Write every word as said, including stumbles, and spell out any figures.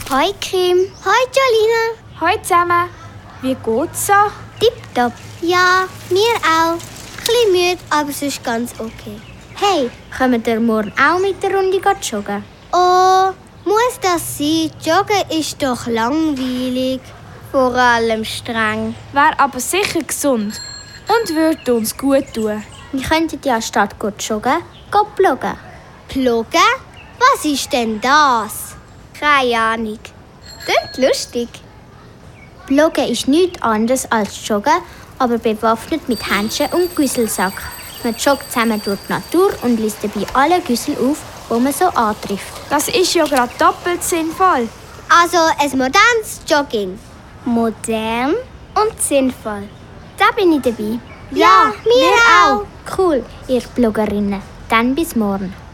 Hoi Kim. Hoi Jolina. Hoi zusammen. Wie geht's so? Tipptopp. Ja, mir auch. Ein bisschen müde, aber sonst ganz okay. Hey, kommen wir morgen auch mit der Runde joggen? Oh, muss das sein? Joggen ist doch langweilig. Vor allem streng. Wäre aber sicher gesund und würde uns gut tun. Wir könnten ja statt joggen, ploggen. Ploggen? Was ist denn das? Keine Ahnung. Klingt lustig. Ploggen ist nichts anderes als joggen, aber bewaffnet mit Händchen und Güsselsack. Man joggt zusammen durch die Natur und liest dabei alle Güssel auf, die man so antrifft. Das ist ja gerade doppelt sinnvoll. Also ein modernes Jogging. Modern und sinnvoll. Da bin ich dabei. Ja, wir auch. Cool, ihr Bloggerinnen. Dann bis morgen.